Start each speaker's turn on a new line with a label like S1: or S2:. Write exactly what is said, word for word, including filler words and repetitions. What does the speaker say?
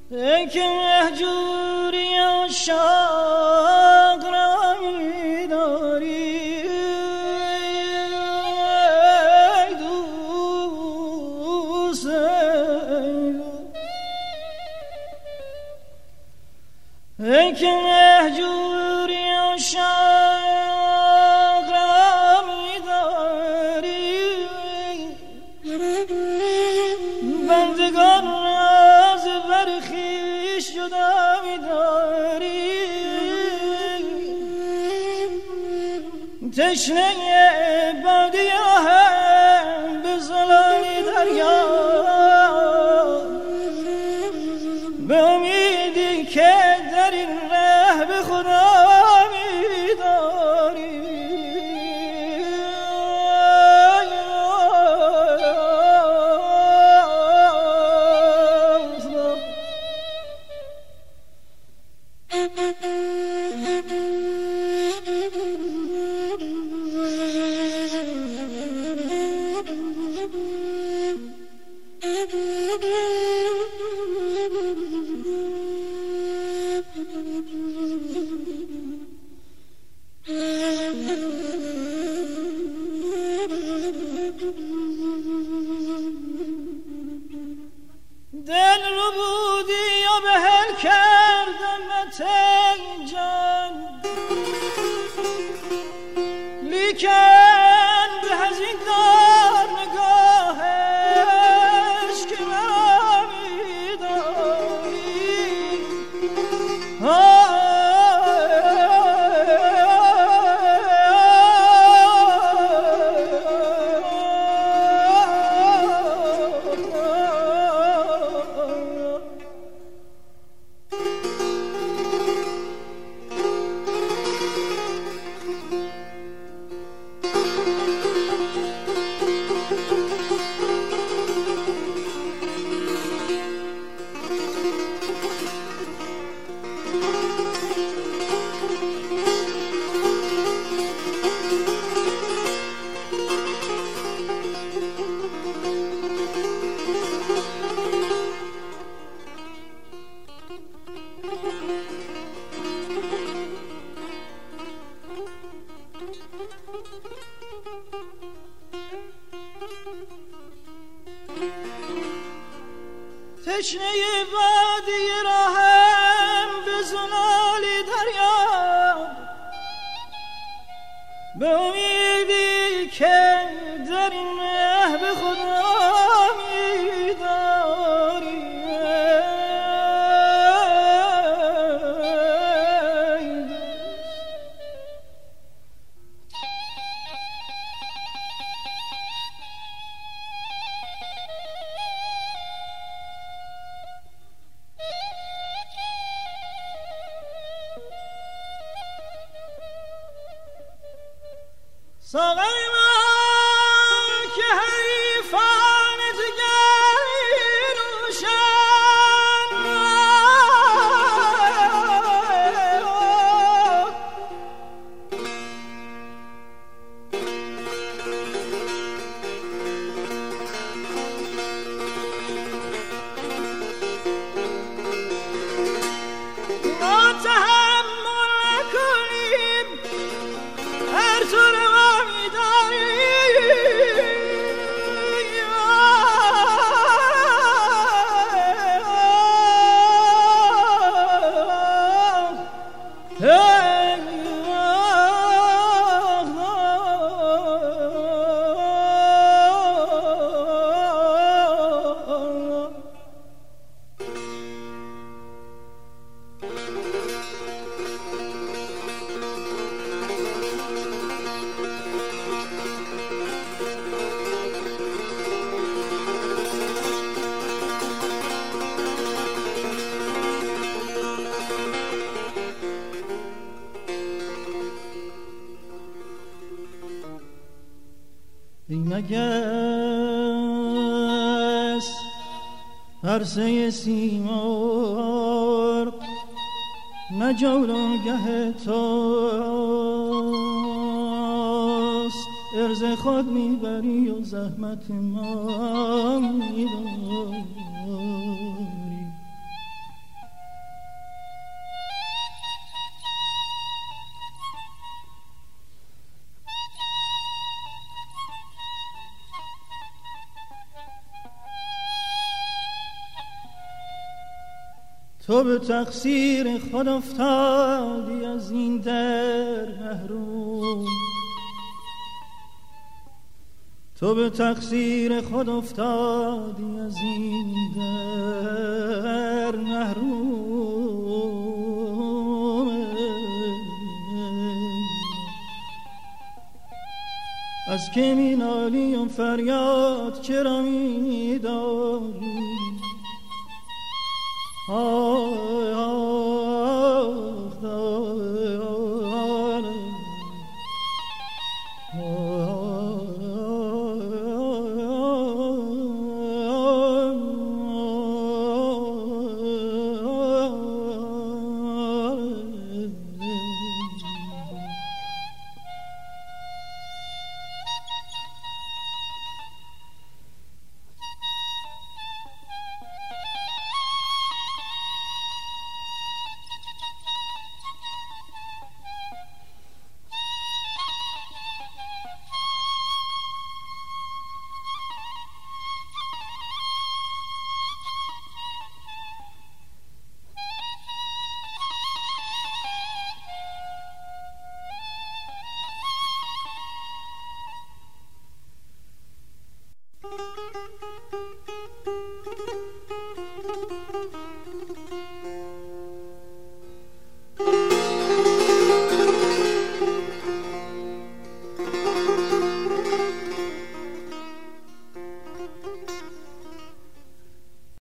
S1: ای که مهجوری عشاق را می‌داری، ای دوست ای که مهجوری عشاق را می‌داری، بندگان را ز بر خویش جدا می‌داری، تشنه بادی هم به زلال دریا، به امیدی که در این ره به خدا می‌داری. دل رو بودی و به هل کردمت ای جان، لیکن به از این دار نگاهش که مرا می‌داری. تشنه وادی راهم به زلالی دریا، به امیدی که در این ره به خدا می‌داری. ساقی ما که حریفان دگری روشن، ما تحمل نکنیم هر طور ای مگس عرصه سیمرغ، نه جولانگه توست، عرض خود میبری و زحمت ما میبری. تو به تقصیر خود افتادی از این در محروم، تو به تقصیر خود افتادی از این در محروم. از که می نالیم فریاد چرا می داری؟ آه